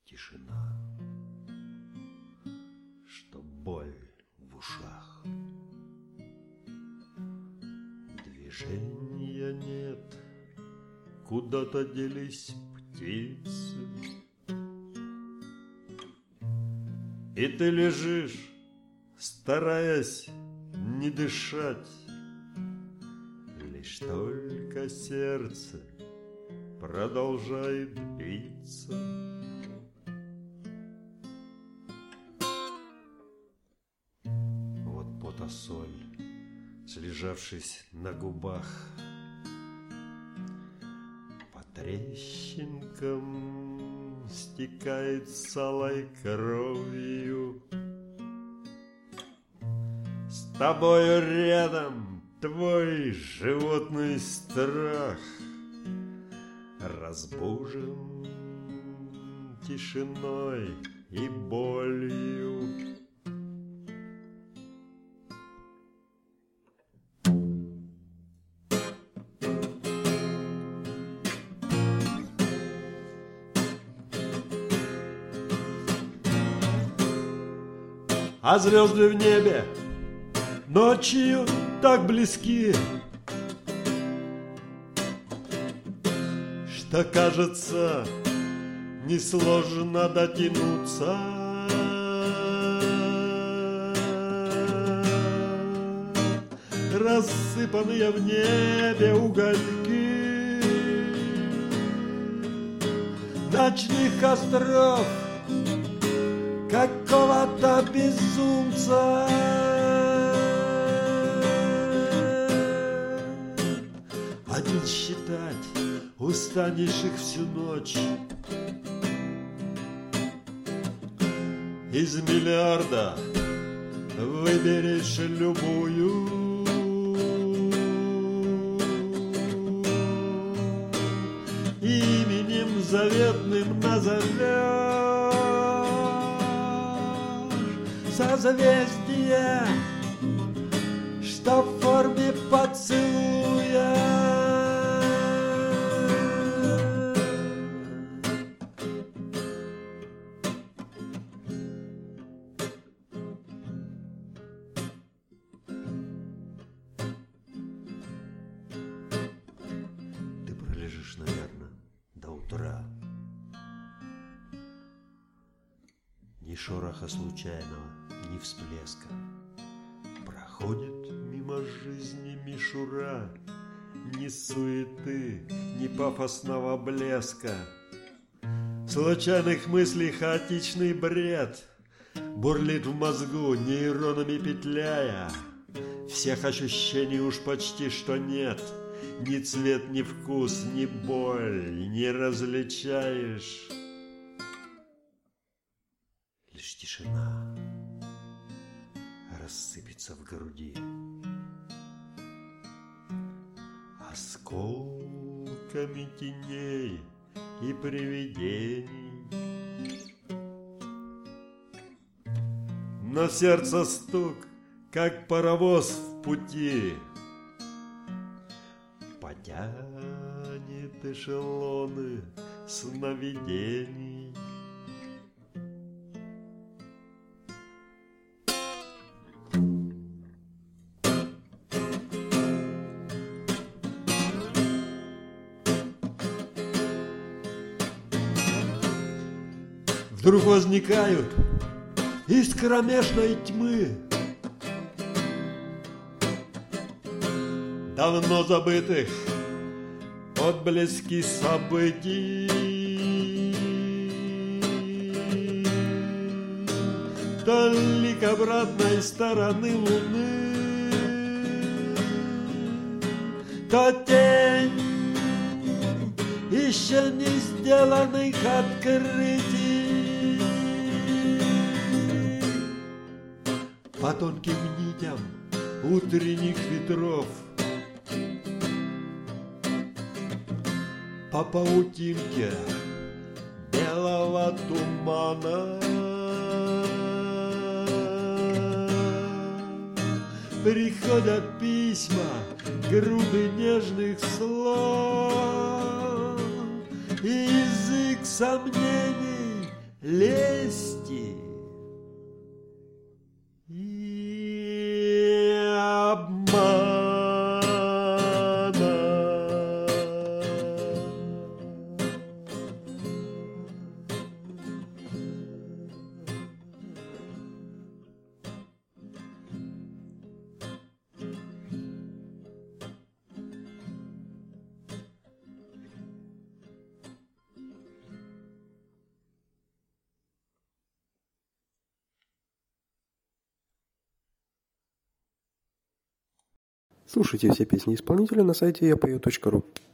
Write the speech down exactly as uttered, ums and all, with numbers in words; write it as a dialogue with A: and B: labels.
A: Тишина, что боль в ушах. Движения нет, куда-то делись птицы. И ты лежишь, стараясь не дышать. Лишь только сердце продолжает биться. Вот потосоль, слежавшись на губах, по трещинкам стекает с алой кровью. С тобою рядом твой животный страх разбужен тишиной и болью. А звезды в небе ночью так близки, что, кажется, несложно дотянуться. Рассыпанные в небе угольки ночных костров какого-то безумца. Один считать устанешь их всю ночь. Из миллиарда выберешь любую. Именем заветным назовешь созвездие, что в форме поцелуя. Ты пролежишь, наверное, до утра. Ни шороха случайного, ни всплеска. Проходит мимо жизни мишура. Ни суеты, ни пафосного блеска. Случайных мыслей хаотичный бред бурлит в мозгу, нейронами петляя. Всех ощущений уж почти что нет. Ни цвет, ни вкус, ни боль не различаешь. Лишь тишина рассыпется в груди осколками теней и привидений. Но сердце стук, как паровоз в пути, потянет эшелоны сновидений. Вдруг возникают из кромешной тьмы давно забытых отблески событий. То лик обратной стороны луны, то тень еще не сделанных открытий. По тонким нитям утренних ветров, по паутинке белого тумана приходят письма, груды нежных слов, и язык сомнений лести и обмана.
B: Слушайте все песни исполнителя на сайте я пою точка ру.